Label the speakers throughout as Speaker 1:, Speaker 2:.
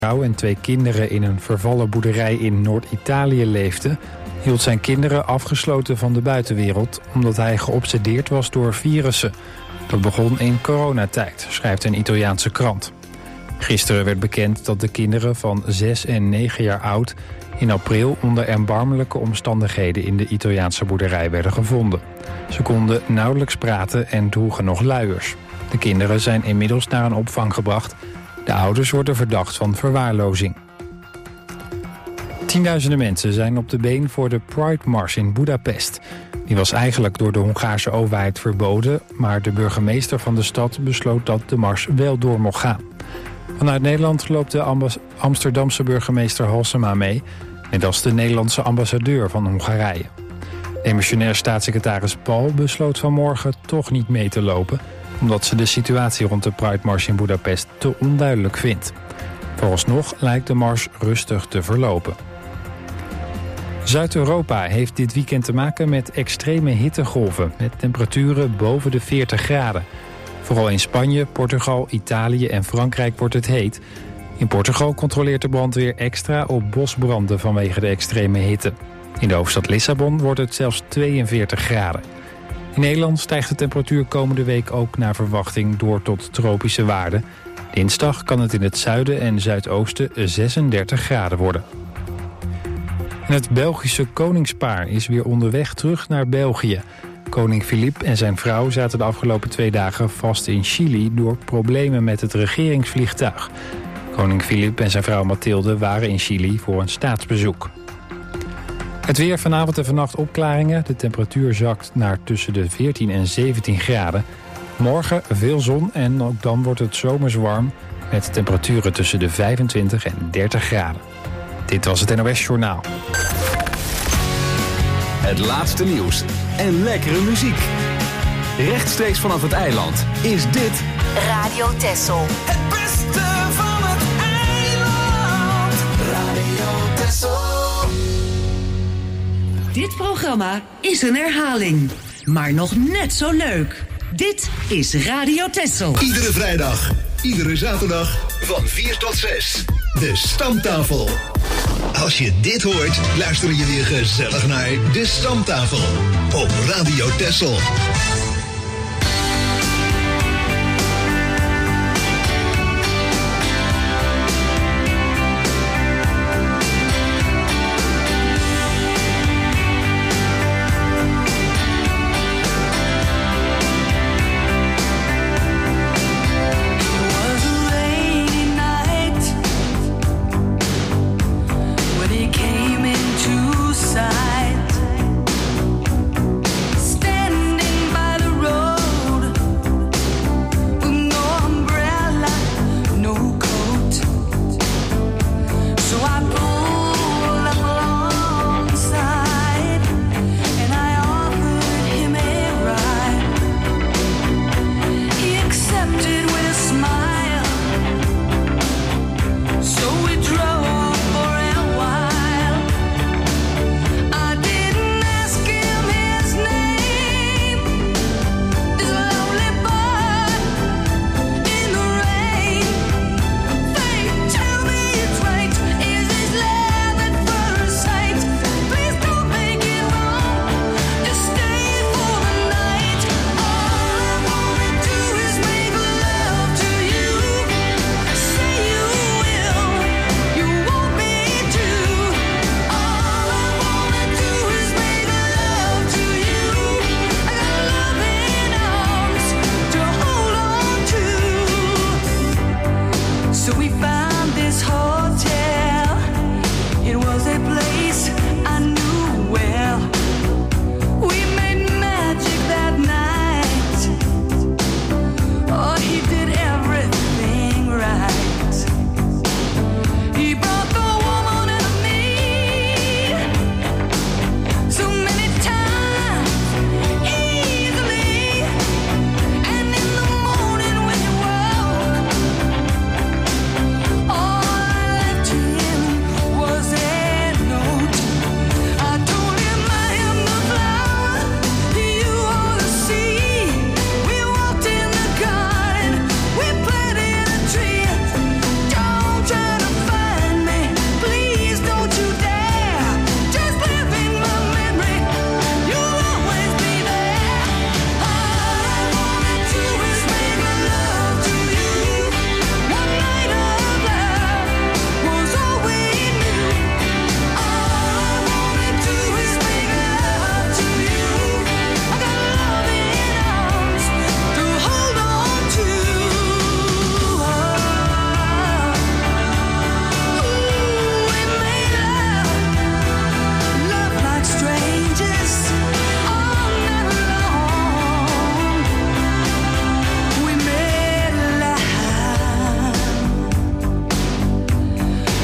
Speaker 1: vrouw en 2 kinderen in een vervallen boerderij in Noord-Italië leefde, hield zijn kinderen afgesloten van de buitenwereld omdat hij geobsedeerd was door virussen. Dat begon in coronatijd, schrijft een Italiaanse krant. Gisteren werd bekend dat de kinderen van 6 en 9 jaar oud in april onder erbarmelijke omstandigheden in de Italiaanse boerderij werden gevonden. Ze konden nauwelijks praten en droegen nog luiers. De kinderen zijn inmiddels naar een opvang gebracht. De ouders worden verdacht van verwaarlozing. Tienduizenden mensen zijn op de been voor de Pride Mars in Budapest. Die was eigenlijk door de Hongaarse overheid verboden, maar de burgemeester van de stad besloot dat de mars wel door mocht gaan. Vanuit Nederland loopt de Amsterdamse burgemeester Halsema mee, net als de Nederlandse ambassadeur van Hongarije. Demissionair staatssecretaris Paul besloot vanmorgen toch niet mee te lopen, omdat ze de situatie rond de Pride Mars in Budapest te onduidelijk vindt. Vooralsnog lijkt de mars rustig te verlopen. Zuid-Europa heeft dit weekend te maken met extreme hittegolven met temperaturen boven de 40 graden. Vooral in Spanje, Portugal, Italië en Frankrijk wordt het heet. In Portugal controleert de brandweer extra op bosbranden vanwege de extreme hitte. In de hoofdstad Lissabon wordt het zelfs 42 graden. In Nederland stijgt de temperatuur komende week ook naar verwachting door tot tropische waarden. Dinsdag kan het in het zuiden en zuidoosten 36 graden worden. En het Belgische koningspaar is weer onderweg terug naar België. Koning Filip en zijn vrouw zaten de afgelopen 2 dagen vast in Chili door problemen met het regeringsvliegtuig. Koning Filip en zijn vrouw Mathilde waren in Chili voor een staatsbezoek. Het weer vanavond en vannacht opklaringen. De temperatuur zakt naar tussen de 14 en 17 graden. Morgen veel zon en ook dan wordt het zomers warm met temperaturen tussen de 25 en 30 graden. Dit was het NOS Journaal.
Speaker 2: Het laatste nieuws en lekkere muziek. Rechtstreeks vanaf het eiland is dit
Speaker 3: Radio Texel.
Speaker 4: Het beste van het eiland. Radio Texel.
Speaker 5: Dit programma is een herhaling, maar nog net zo leuk. Dit is Radio Texel.
Speaker 6: Iedere vrijdag, iedere zaterdag van 4 tot 6. De Stamtafel. Als je dit hoort, luister je weer gezellig naar De Stamtafel op Radio Texel.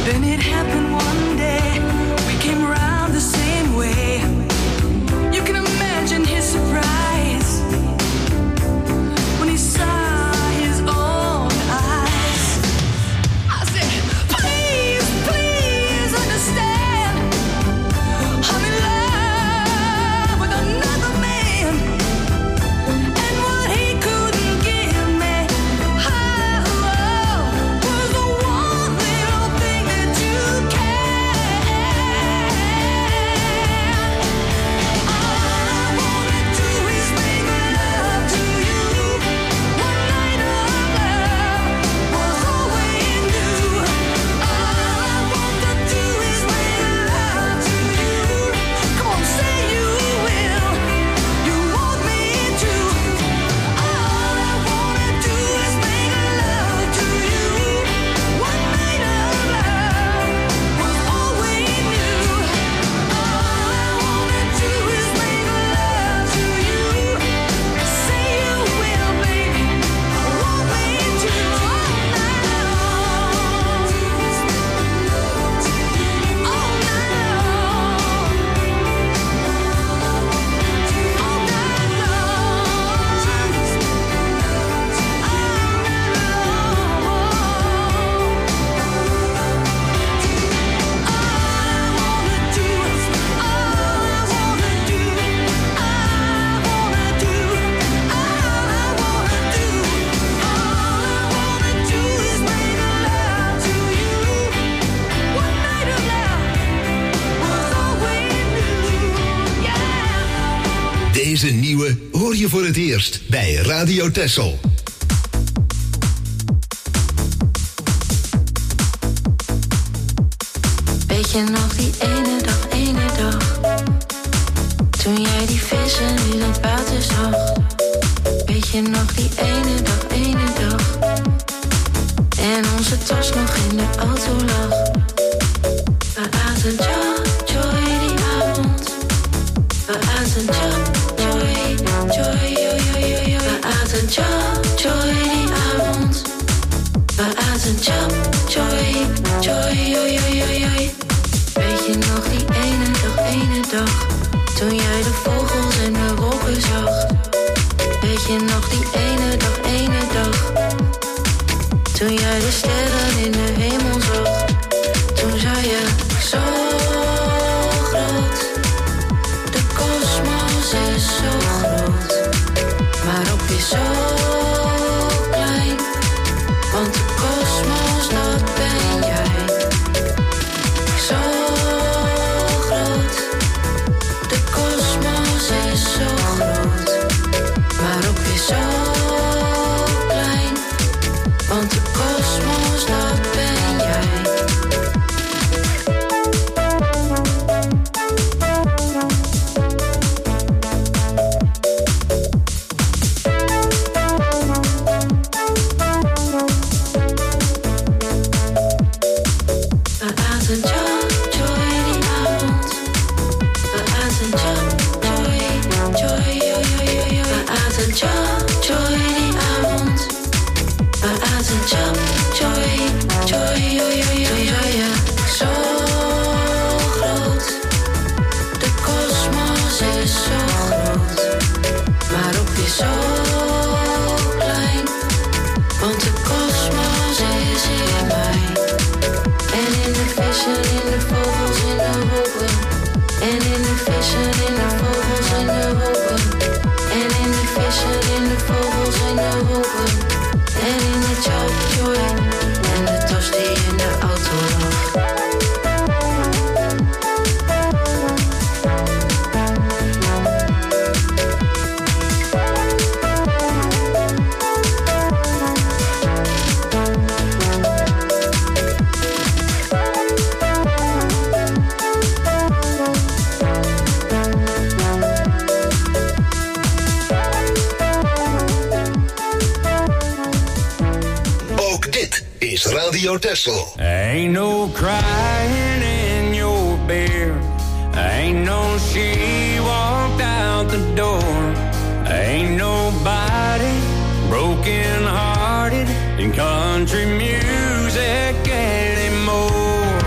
Speaker 4: Then it happened one day, we came around the same way. You can imagine his surprise when he saw his own eyes. I said, please, please understand, I'm in love with another man. And what he couldn't give me, was the one little thing that you can. All I wanna do is make love to you. One night of love was all we knew. All I wanna do is make love to you. Come on, say you will. You want me to. All I wanna do is make love to you. One night of love was all we knew. All I wanna do is make love to you. Say you will, baby. Want me to all night long. All night long. All night
Speaker 6: Deze nieuwe hoor je voor het eerst bij Radio Texel.
Speaker 3: Weet je nog die ene dag, toen jij die vissen in het water zag? Weet je nog die ene dag, en onze tas nog in de auto lag? We aten joy die avond, we aten joy, we aten joy die avond, we aten joy. Weet je nog die ene dag, toen jij de vogels en de wolken zag? Weet je nog die ene dag, toen jij de sterren in de hemel zag? Toen zei je zo groot, de kosmos is zo groot, maar ook weer zo klein, want de kosmos, dat ben jij. Zo groot, de kosmos is zo groot, maar ook weer zo klein, want de kosmos, dat ben jij.
Speaker 6: Radio Texel.
Speaker 7: Ain't no crying in your beer. Ain't no she walked out the door. Ain't nobody broken hearted in country music anymore.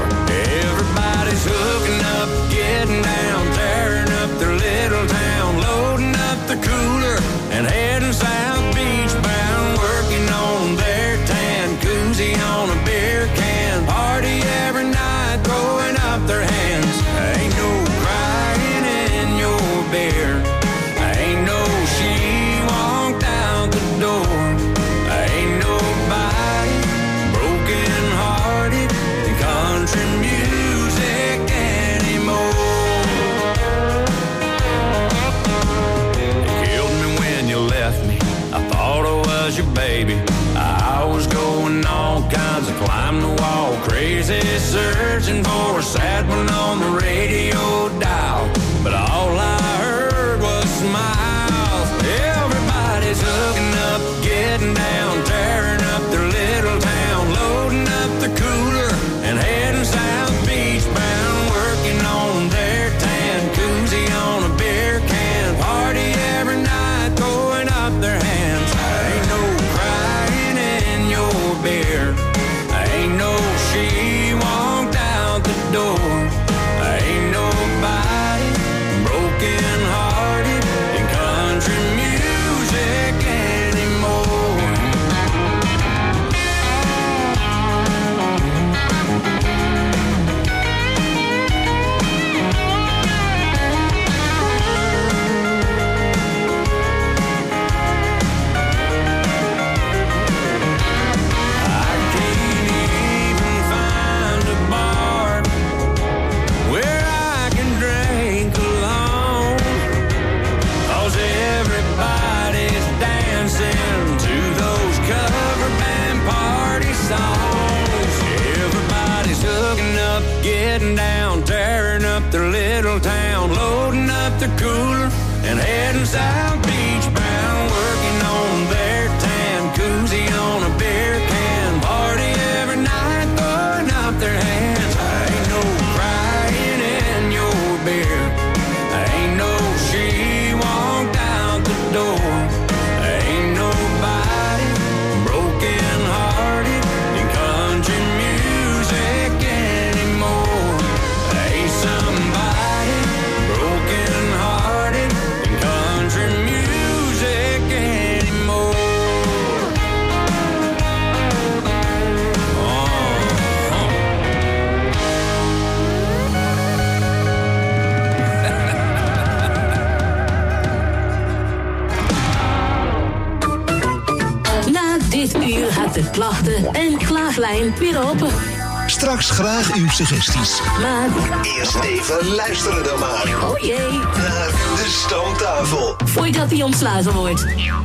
Speaker 7: faces searching for a sad one on the radio dial. But all I heard was smiles. Everybody's hooking up, getting down, tearing up their little town, loading up the cooler and heading South Beach bound, working on their tan, koozie on a beer can, party every night, throwing up their hands. Ain't no crying in your beer, ain't no she walked out the door, ain't nobody broken hearted in country music anymore. I can't even find a bar where I can drink alone, 'cause everybody's dancing to those cover band party songs. Everybody's hooking up, getting down, tearing up their little town, loading up their cooler and heading South Beach bound, working on their tan, koozie on a beer can, party every night, throwing up their hands. Ain't no crying in your beer, ain't no she walked out the door, ain't nobody broken hearted in country music anymore. Ain't somebody broken hearted in country music anymore.
Speaker 8: Na dit uur gaat de klachten- en klaaglijn weer open.
Speaker 6: Straks graag uw suggesties.
Speaker 8: Maar,
Speaker 6: Eerst even luisteren dan maar.
Speaker 8: oh jee,
Speaker 6: Naar de Stamtafel.
Speaker 8: voordat die ontsluiten wordt.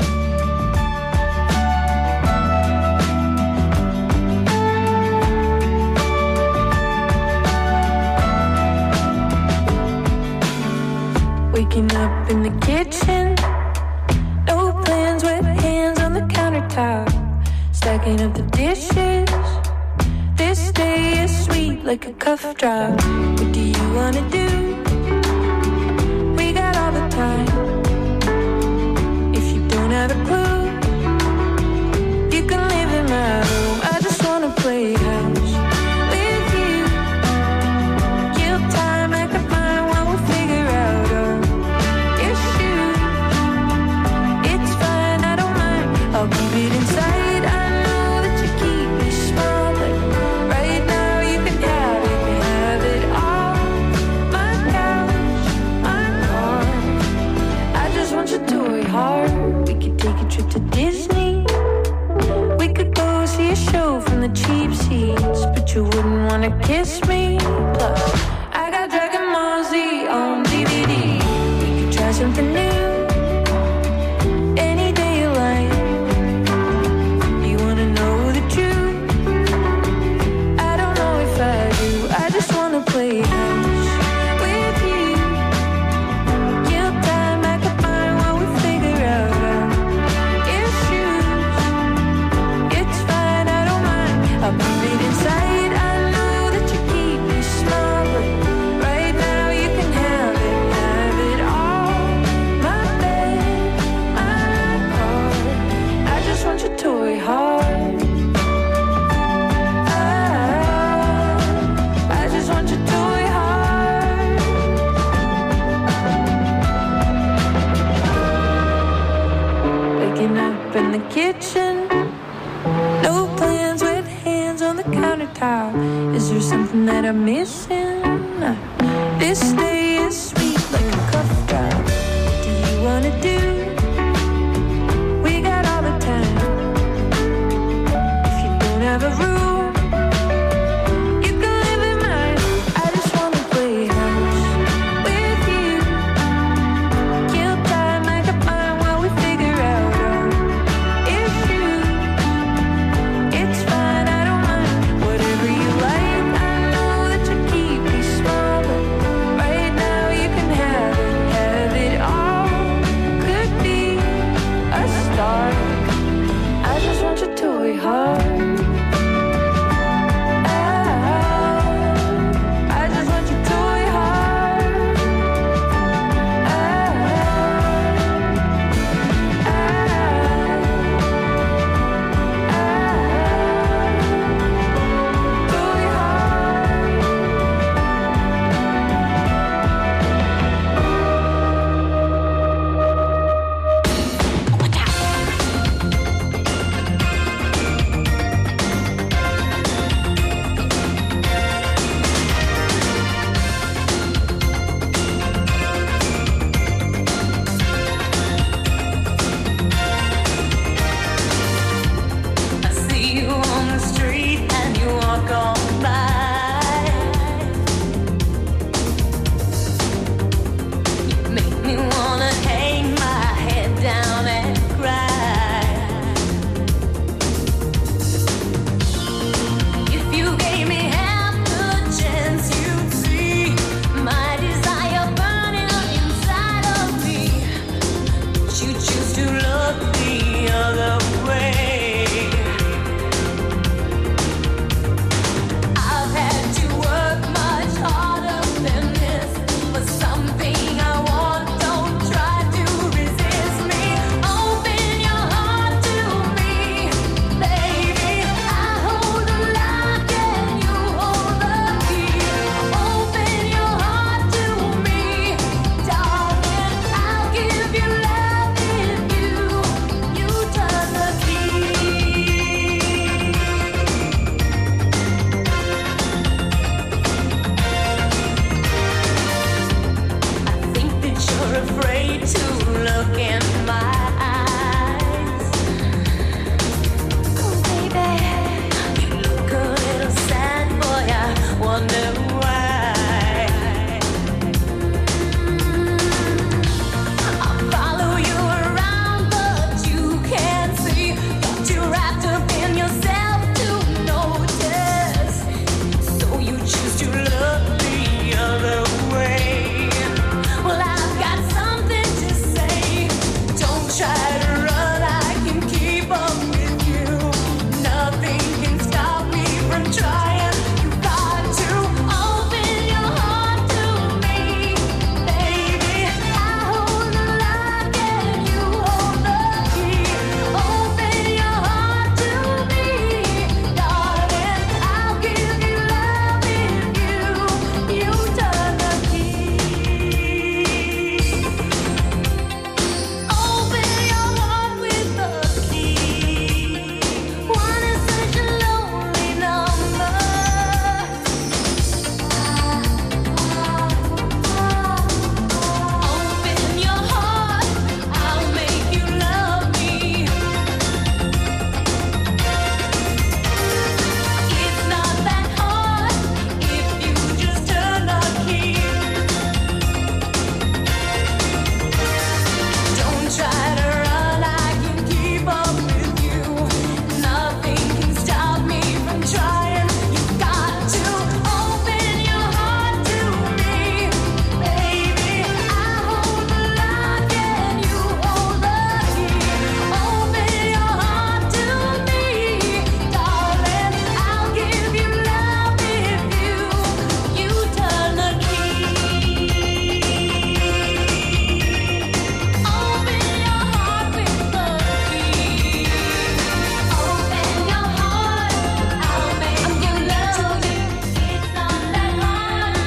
Speaker 3: Waking up in the kitchen, no plans, wet hands on the countertop, stacking up the dishes. This day is sweet like a cough drop. What do you wanna do? We got all the time. If you don't have a clue, you can live in my room. I just wanna play house with you. Kill time, I can find what we'll figure out all issues. It's fine, I don't mind. I'll keep it inside. I know that you keep me small, but right now you can have it all. My couch, my car. I just want your toy heart. We could take a trip to Disney. We could go see a show from the cheap seats, but you wouldn't wanna kiss me. Plus, I got Dragon Ball Z on DVD. We could try something new. Any day you like. You wanna know the truth? I don't know if I do. I just wanna play house with you. Kill time, I can find what we figure out our issues. It's fine, I don't mind. I'll keep it inside. I know that you keep me small, but right now you can have it all. My bed, my car. I just want your toy heart. I just want your toy heart. Waking up in the kitchen, no plans, wet hands on the countertop. Is there something that I'm missing? This day is sweet like a cough drop. What do you wanna do? We got all the time. If you don't have a room, you can live in mine. I just wanna play house with you. Kill time, I can find what we figure out our issues. It's fine, I don't mind. Whatever you like, I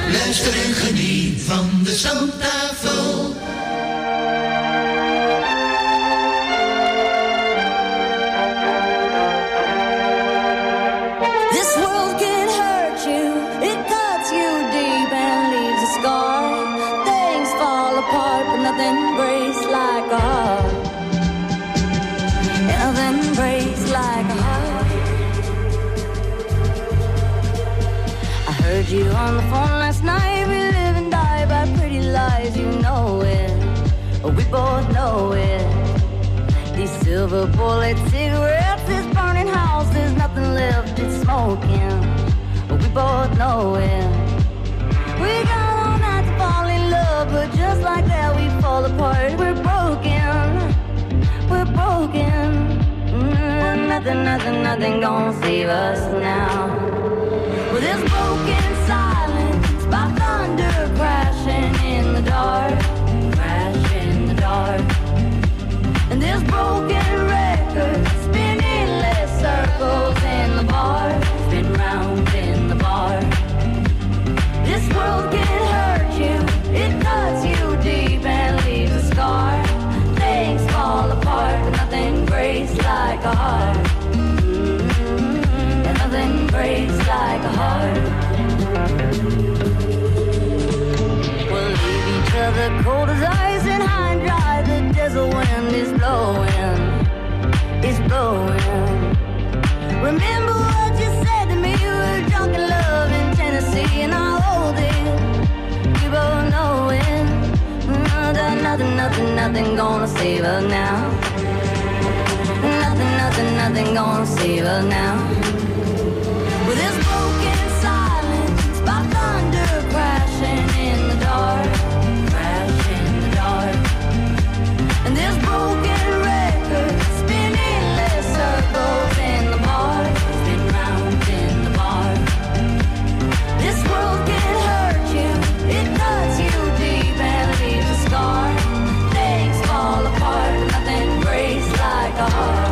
Speaker 6: Luister en geniet van de stamtafel.
Speaker 4: This world can hurt you, it cuts you deep and leaves a scar. Things fall apart, but nothing breaks like a heart. Nothing breaks like a heart. I heard you on the phone last night. We live and die by pretty lies, you know it. We both know it. These silver bullet cigarettes, this burning house, there's nothing left, it's smoking. We both know it. We got all night to fall in love, but just like that we fall apart. We're broken, we're broken. Nothing gonna save us now. Well, this broken silence by thunder crashing in the dark, crash in the dark. And this broken record spinning less circles in the bar, spin round in the bar. This world can hurt you, it cuts you deep and leaves a scar. Things fall apart, but nothing breaks like a heart. And nothing breaks like a heart. We'll leave each other cold as ice and high and dry. The desert wind is blowing, it's blowing. Remember what you said to me, we were drunk in love in Tennessee, and I'll hold it, we both know it. Nothing gonna save us now. Nothing gonna save us now. With this broken silence by thunder crashing in the dark, crash in the dark. And this broken record spinning less circles in the bar, spin round in the bar. This world can hurt you, it cuts you deep and leaves a scar. Things fall apart, nothing breaks like a heart.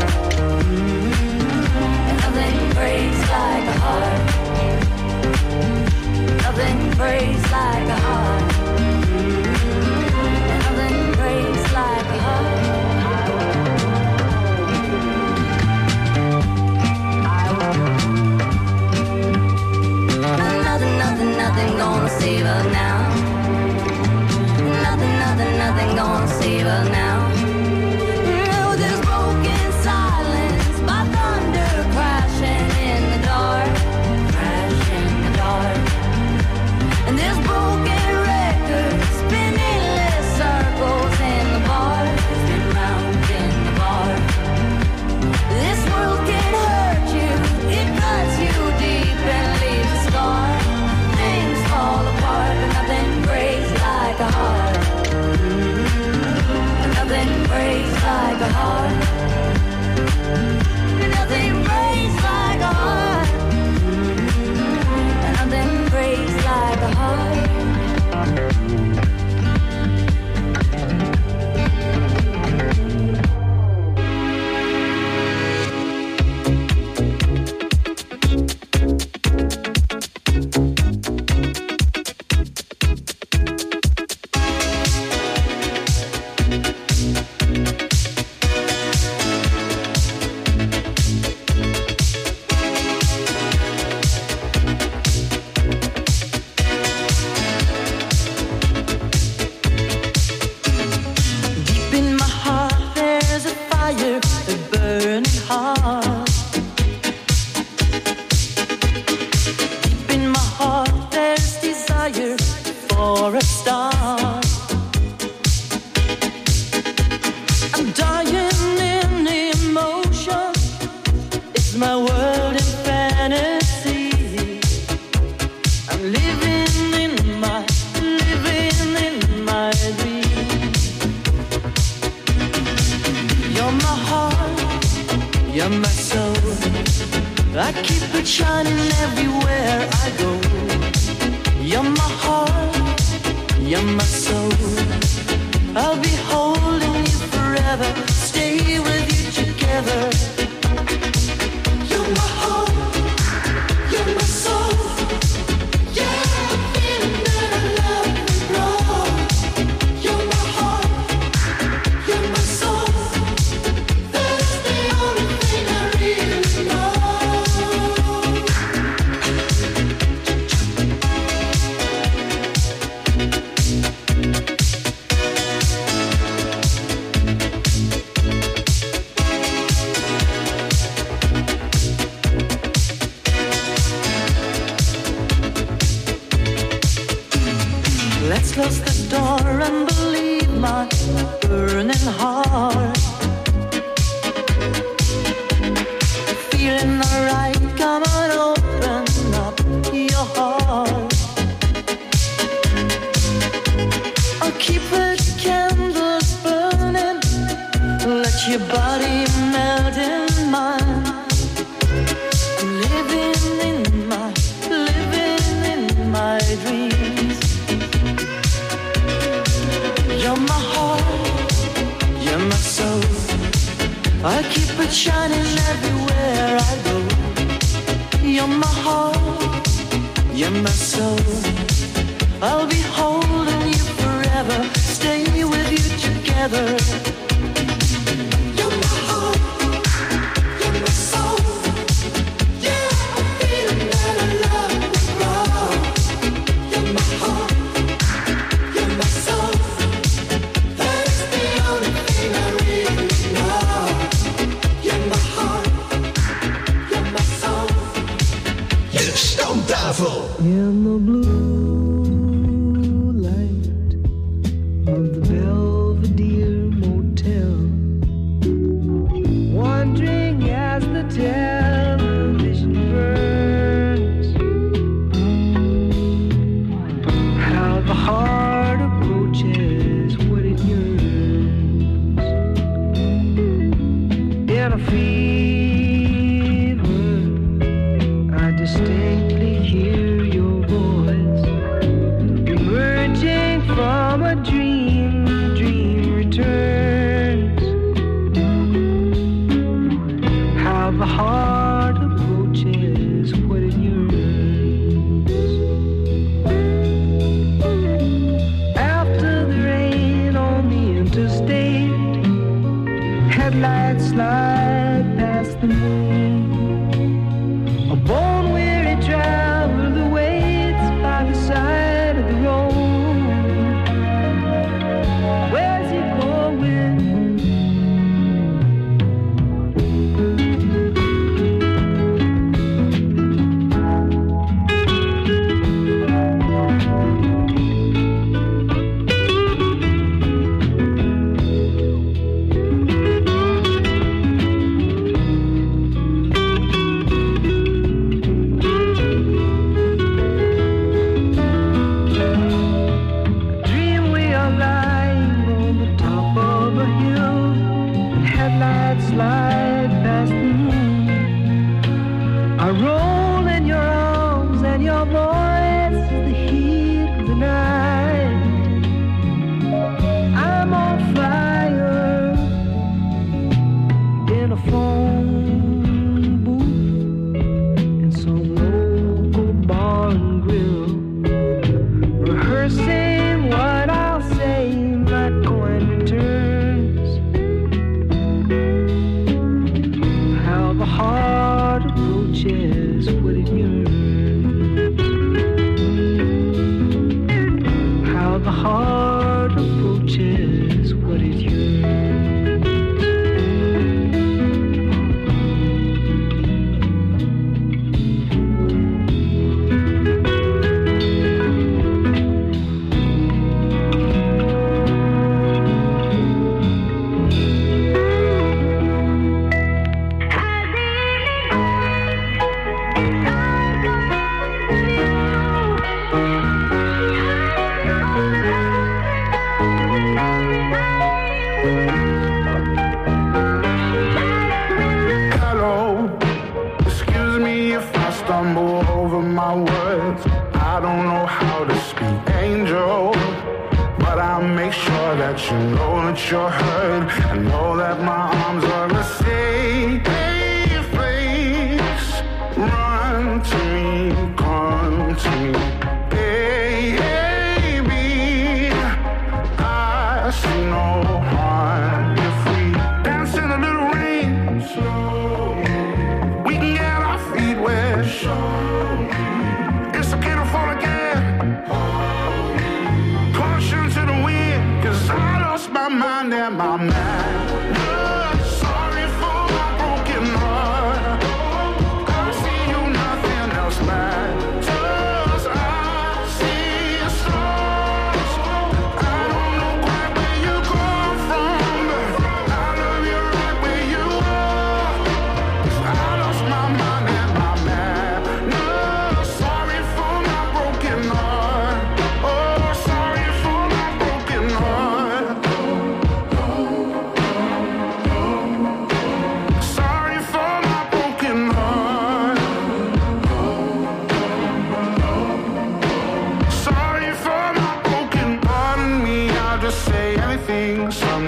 Speaker 4: And nothing breaks like a heart. Nothing breaks like a heart. And nothing breaks like a heart. Nothing gonna save us now. Nothing gonna save us now. Oh, this broken silence by thunder crashing in the dark, crash in the dark. And this broken record spinning less circles in the bar, spin round in the bar. This world can hurt you, it cuts you deep and leaves a scar. Things fall apart, but nothing breaks like a heart. Nothing breaks like a heart. Nothing breaks like a heart. Nothing breaks like a heart.
Speaker 9: You're my soul, yeah, I'm feeling Let's close the door and believe my burning heart. Feeling alright, come on, open up your heart. I'll keep the candles burning, let your body melt in mine. I'm living in my dreams. You're my heart, you're my soul. I keep it shining everywhere I go. You're my heart, you're my soul. I'll be holding you forever, stay with you together. You're my heart, you're my soul. Yeah, I'm feeling that I love you, wrong. You're my heart, you're my soul. That is the only thing I really know. You're my heart, you're my soul.
Speaker 6: De Stamtafel.
Speaker 9: In the blue light of the Belvedere Motel, wandering as the television burns, how the heart approaches what it yearns. In a fever, I distinctly hear your voice emerging from a dream. The dream returns. How the heart approaches what it yearns. After the rain on the interstate, headlights slide past the moon. A bone-weary traveler waits by the side of the road. Where's he going? Dream we are lying on the top of a hill, and headlights slide past the moon. I roll in your arms, and your voice is the heat of the night. I'm on fire in a phone booth in some local bar and grill, rehearsing what I'll say, my coin returns. How the heart approaches what it yearns. How the heart approaches what it yearns.
Speaker 10: Hello, excuse me if I stumble over my words. I don't know how to speak angel, but I'll make sure that you know that you're heard. I know that my arms are a safe place. Run to me, come to me, baby. I see no harm if we dance in a little rain. We can get our feet wet. It's okay to fall again. Caution to the wind, 'cause I lost my mind and my man. Sorry for my broken heart. I see you, nothing else matters. I see your stars.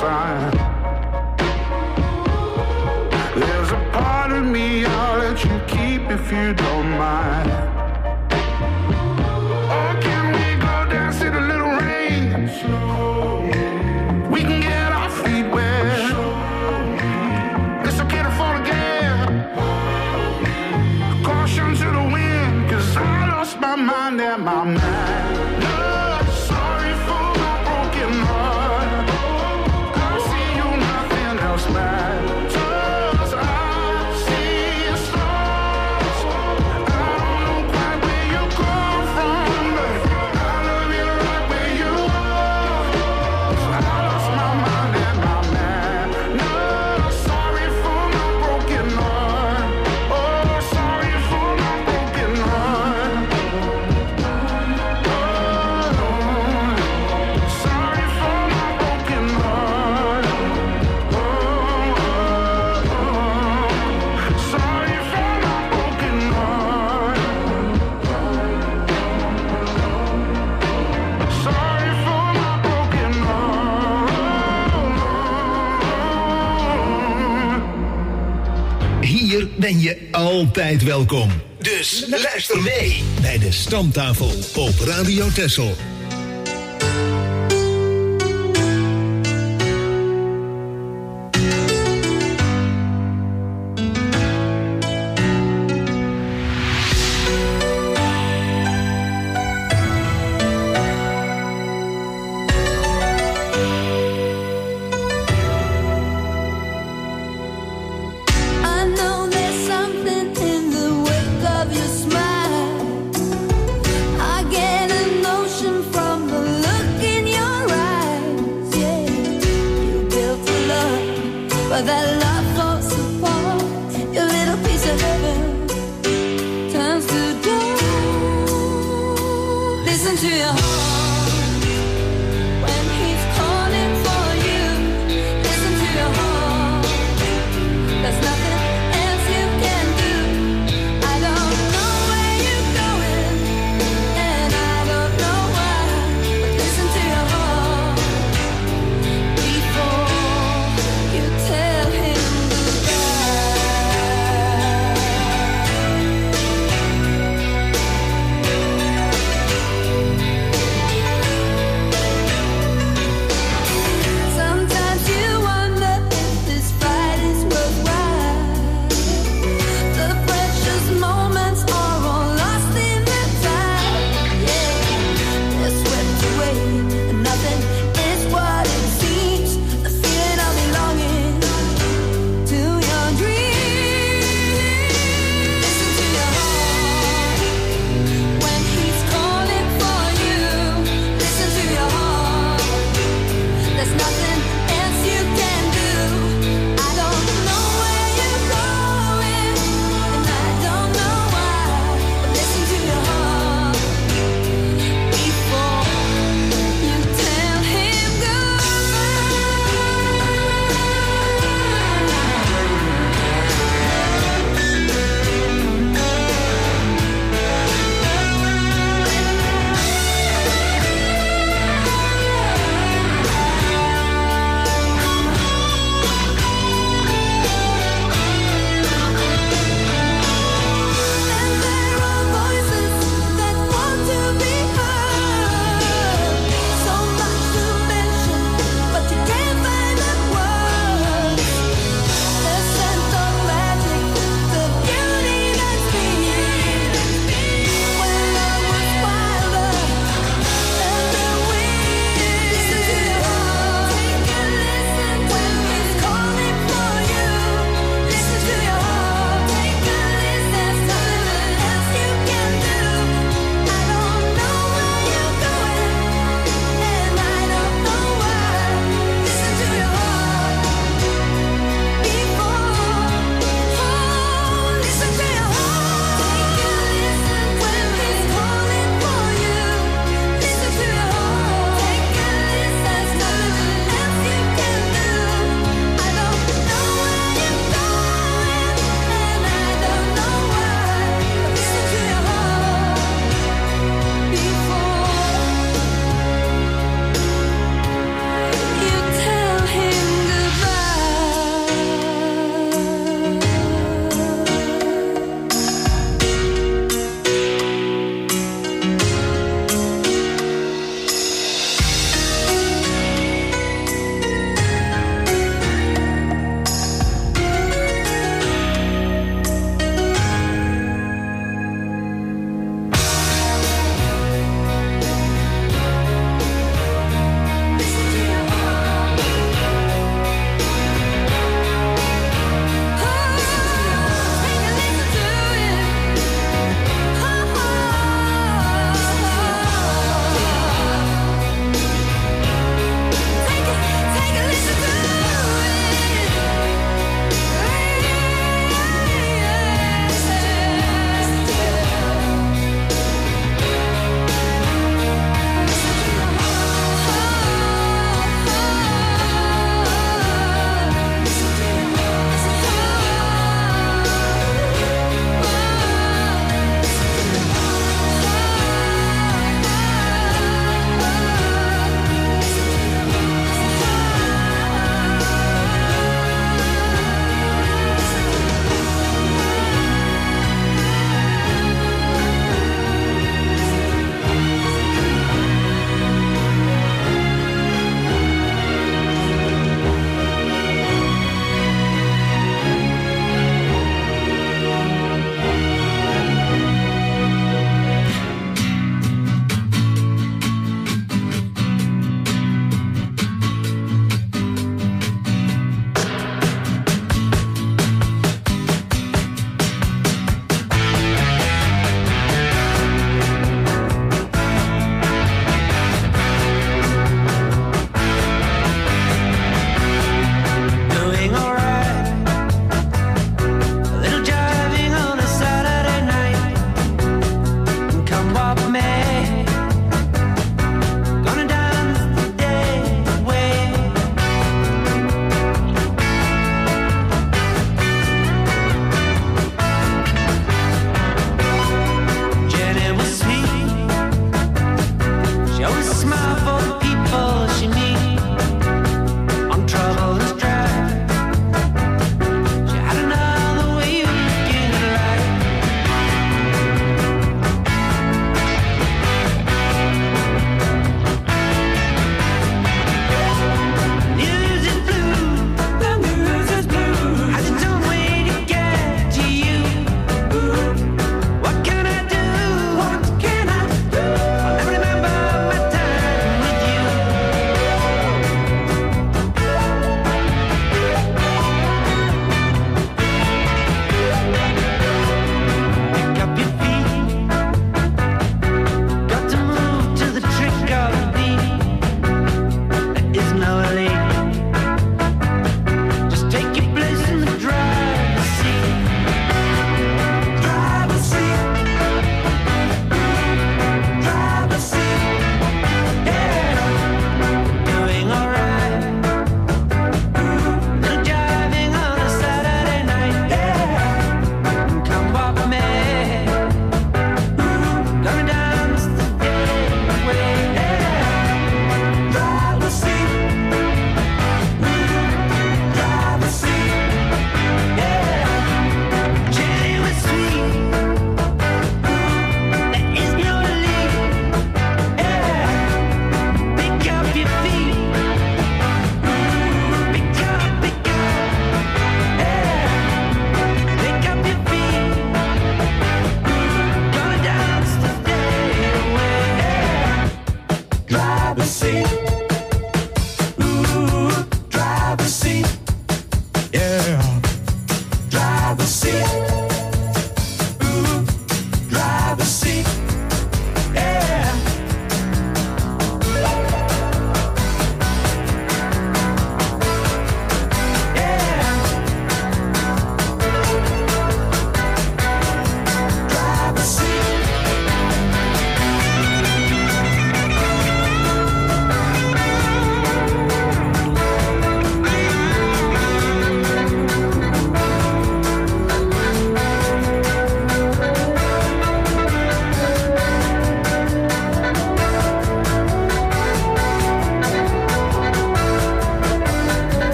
Speaker 10: time. There's a part of me I'll let you keep if you don't mind. Or can we go dance in a little rain? We can get our feet wet. It's okay to fall again. Caution to the wind, 'cause I lost my mind and my man. Sorry for my broken heart. I see you, nothing else matters. I see stars. I don't know quite where you come from, but I love you right where you are. So I lost my mind and my man. No, sorry for my broken heart. Oh, sorry for my broken heart. Sorry for my broken heart. Sorry for my broken heart. Sorry for my broken heart.
Speaker 6: Hier ben je altijd welkom. Dus luister mee bij de Stamtafel op Radio Texel.
Speaker 4: I know there's something in the wake of your smile. I get a notion from the look in your eyes. Yeah, you built a love, but that love falls apart. Your little piece of heaven turns to gold. Listen to your heart when he's calling for you. Listen to your heart. There's nothing else you can do. I don't know where you're going, and I don't know why. But listen to your heart before you tell him goodbye.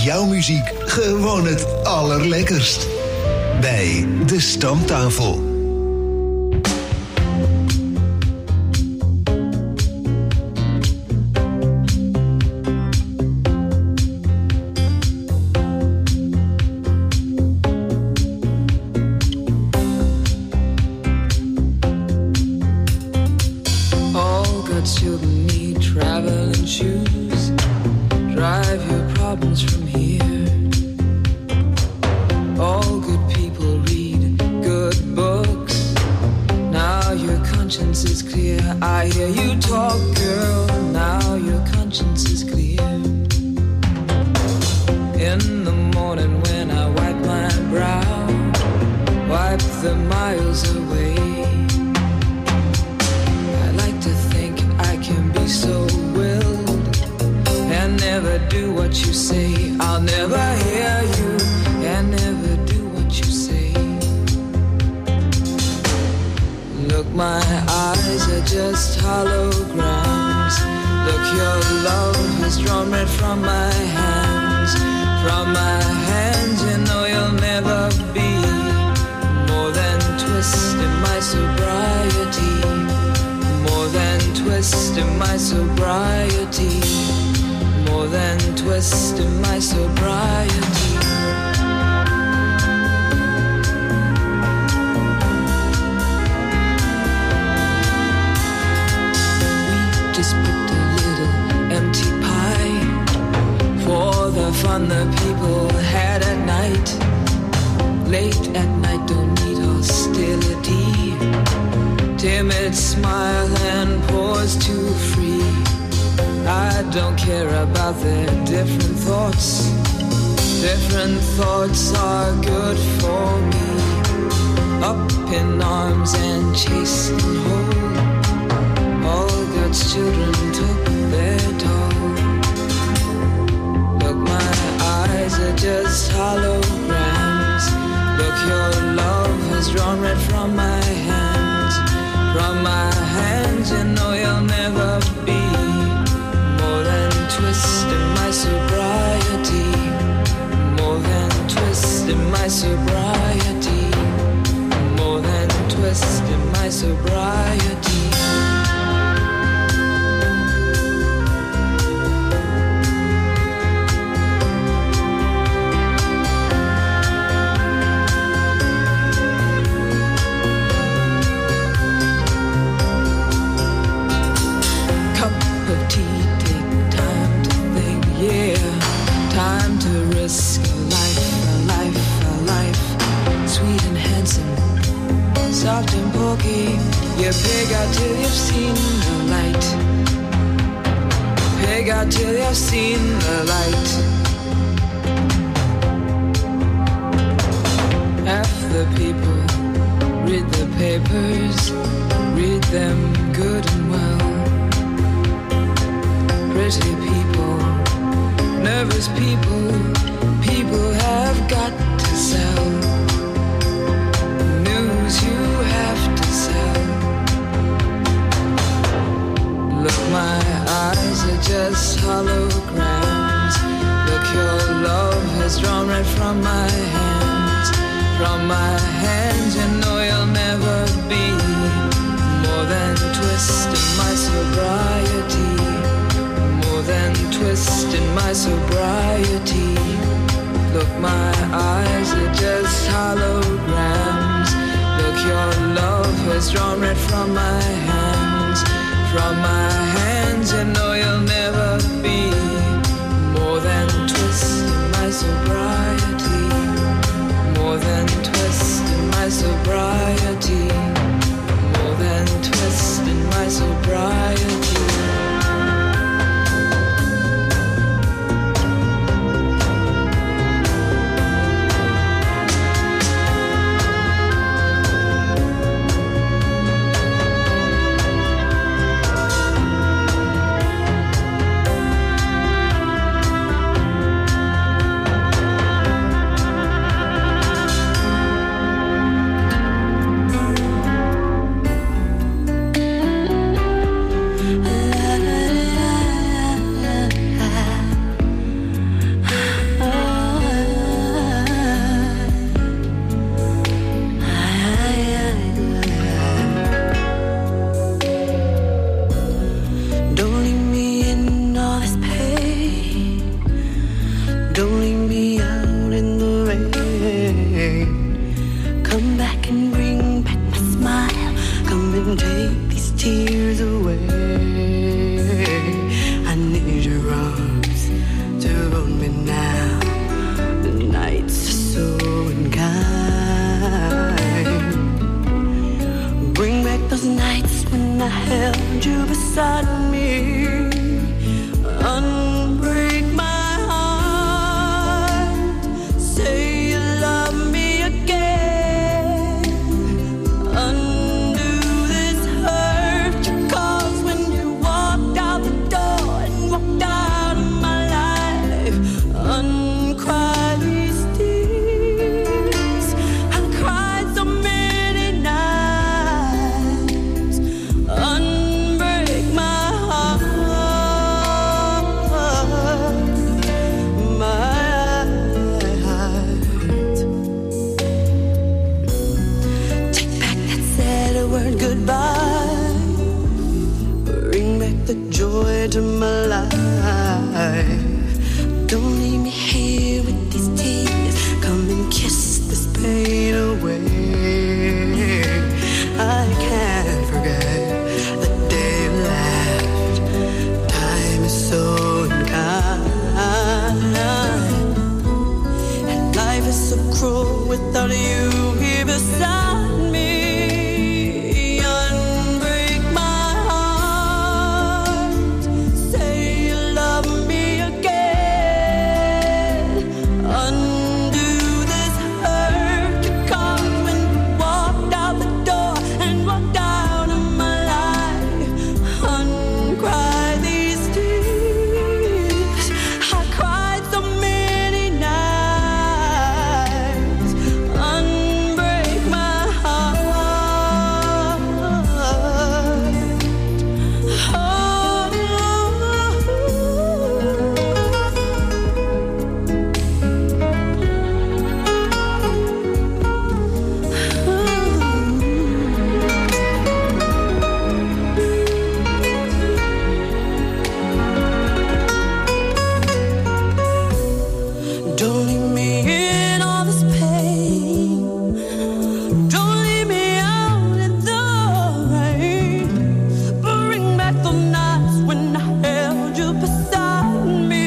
Speaker 6: jouw muziek gewoon het allerlekkerst. Bij De Stamtafel.
Speaker 11: All God's children need traveling shoes. Drive your problems from here. All good people read good books. Now your conscience is clear. I hear you talk, girl. Now your conscience is clear. In the morning when I wipe my brow, wipe the miles away. I like to think I can be so willed and never do what you say. I'll never hear you and never do what you say. Look, my eyes are just holograms. Look, your love has drawn red from my hands. From my hands, you know you'll never be more than twist in my sobriety. More than twist in my sobriety. More than twist in my sobriety. We just put a little empty pie for the fun the people had at night. Late at night, don't need hostility. Timid smile and pause too free. I don't care about their different thoughts. Different thoughts are good for me. Up in arms and chasing home. All God's children took their toll. Look, my eyes are just holograms. Look, your love has drawn red from my hands. From my hands, you know you'll never be more than twist in my sobriety. More than twist in my sobriety. More than twist in my sobriety. Time to risk a life, sweet and handsome, soft and pokey. You pig out till you've seen the light. Pig out till you've seen the light. Half the people read the papers, read them good and well. Pretty people, nervous people, people have got to sell. News you have to sell. Look, my eyes are just holograms. Look, your love has drawn red from my hands. From my hands, you know you'll never be more than twist in my sobriety. More than twist in my sobriety. Look, my eyes are just holograms. Look, your love has drawn red from my hands. From my hands, you know you'll never be more than twist in my sobriety. More than twist in my sobriety. More than twist in my sobriety.
Speaker 9: take these tears away. I need your arms to hold me now. The nights are so unkind. Bring back those nights when I held you beside me. Unbreak my heart. Say you love me again. Undo this hurt you caused when you walked out the door and walked out of my life. Uncry these tears. I cried so many nights. Unbreak my heart. Take back that sad word goodbye. Bring back the joy to my life. Don't leave me here with these tears. Come and kiss this pain away. I can't forget the day you left. Time is so unkind. And life is so cruel without you here beside me. Unbreak my heart. Say you love me again. Undo this hurt you caused when you walked out the door and walked out of my life. Uncry these tears. I cried so many nights. Unbreak my heart. Don't leave me in all this pain. Don't leave me out in the rain. Bring back the nights when I held you beside me.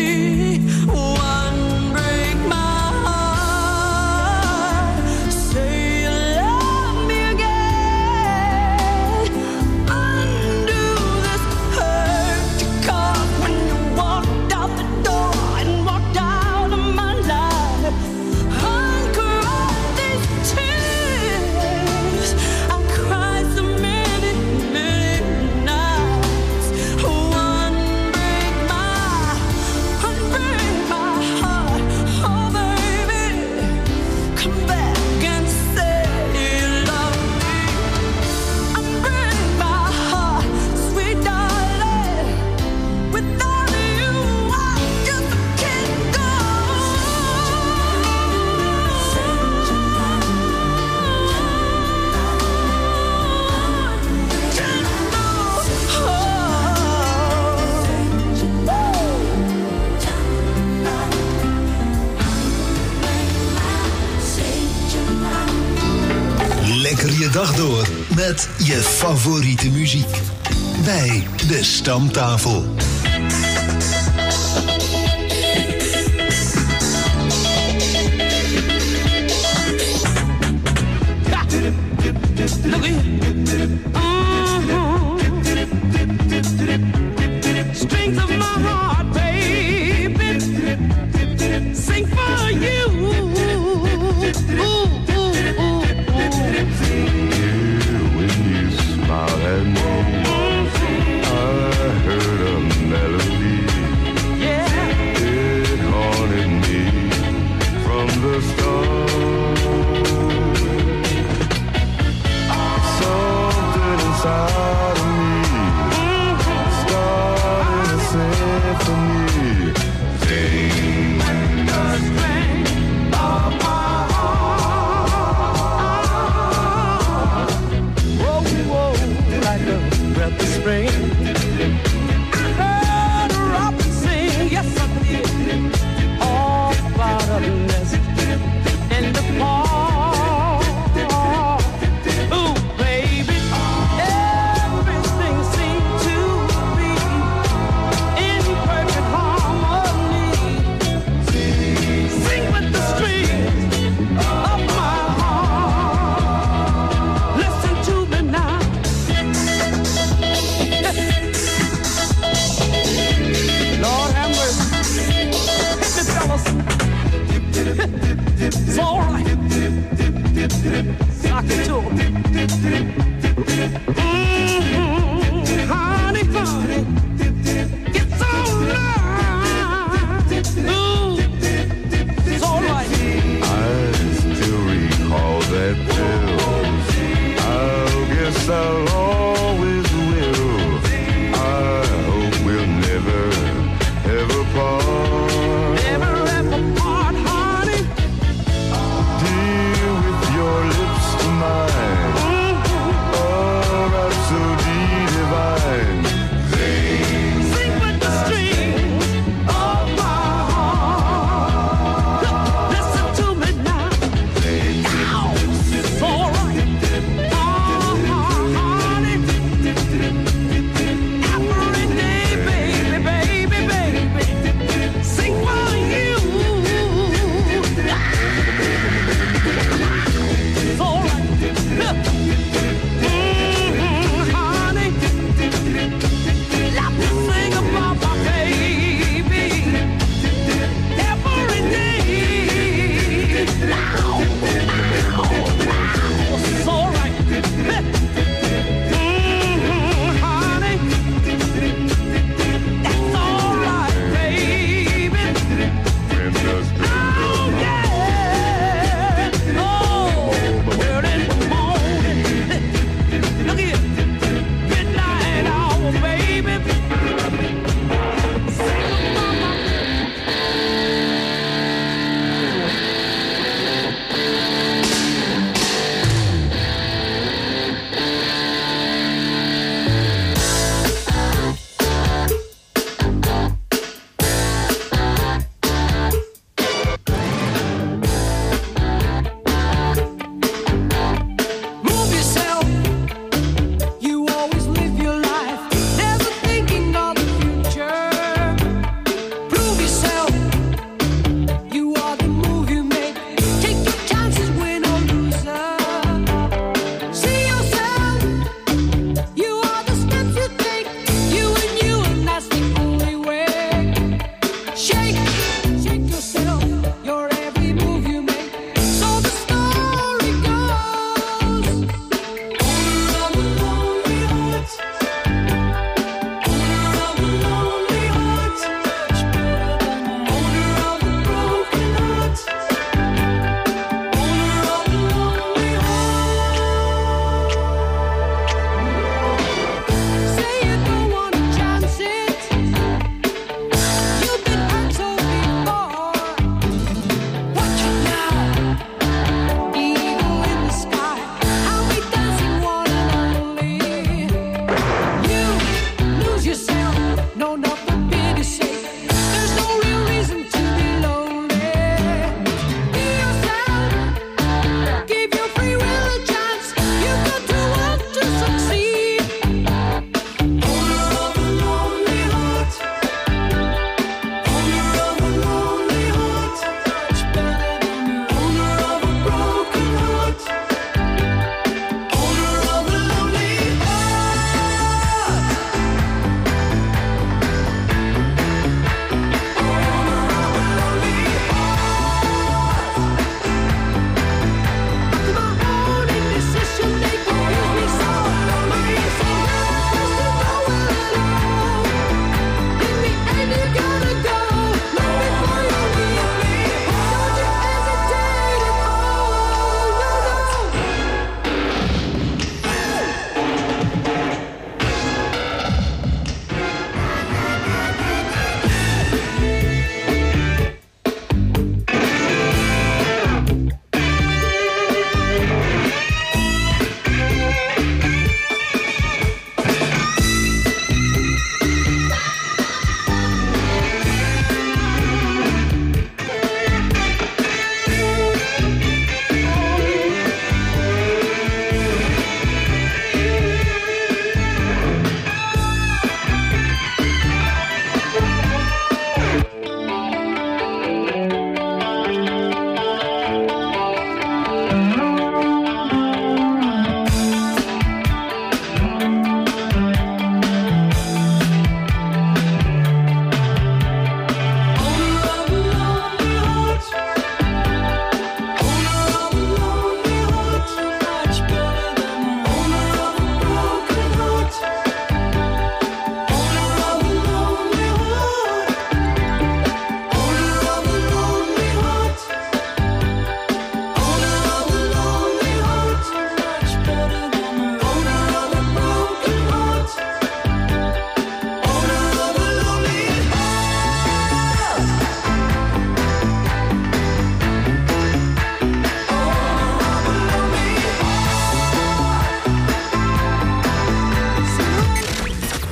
Speaker 9: Unbreak my heart. Say you love me again. Undo this hurt you caused when you walked out the door and walked out of my life. Uncry these tears. I cried so many, many nights. Unbreak my heart. Oh baby, come back and say you love me. Unbreak my heart, sweet darling. Without you, I just can't go.
Speaker 6: Lekker je dag door met je favoriete muziek. Bij de Stamtafel.
Speaker 4: Look here. Strings of my heart, baby, sing for you.
Speaker 10: When you smile at me, I heard a melody. It haunted me from the start. Something
Speaker 4: Honey, honey, it's alright. Ooh, it's alright.
Speaker 12: I still recall that pill. I guess I'll always will. I hope we'll never, ever part.
Speaker 4: Never ever part, honey.
Speaker 12: Dear, with your lips to mine, oh, rhapsody divine. They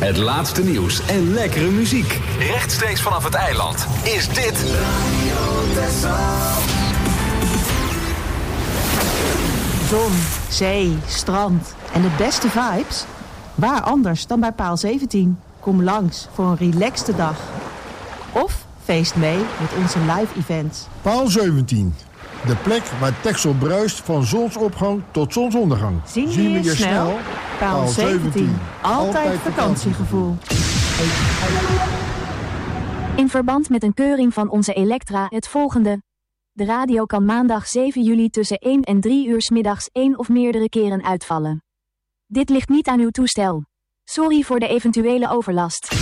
Speaker 2: Het laatste nieuws en lekkere muziek. Rechtstreeks vanaf het eiland is dit
Speaker 13: Zon, zee, strand en de beste vibes? Waar anders dan bij Paal 17? Kom langs voor een relaxte dag. Of feest mee met onze live events.
Speaker 14: Paal 17. De plek waar Texel bruist van zonsopgang tot zonsondergang.
Speaker 13: Zien we je snel? Paal 17. Altijd vakantiegevoel.
Speaker 15: In verband met een keuring van onze Elektra het volgende. De radio kan maandag 7 juli tussen 1 en 3 uur 's middags 1 of meerdere keren uitvallen. Dit ligt niet aan uw toestel. Sorry voor de eventuele overlast.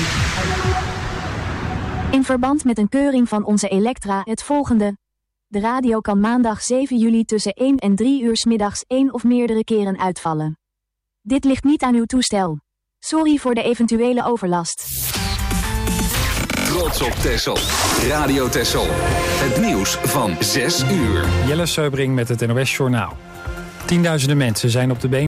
Speaker 15: In verband met een keuring van onze Elektra het volgende. De radio kan maandag 7 juli tussen 1 en 3 uur 's middags 1 of meerdere keren uitvallen. Dit ligt niet aan uw toestel. Sorry voor de eventuele overlast.
Speaker 2: Trots op Texel. Radio Texel. Het nieuws van 6 uur.
Speaker 1: Jelle Seubring met het NOS Journaal. Tienduizenden mensen zijn op de been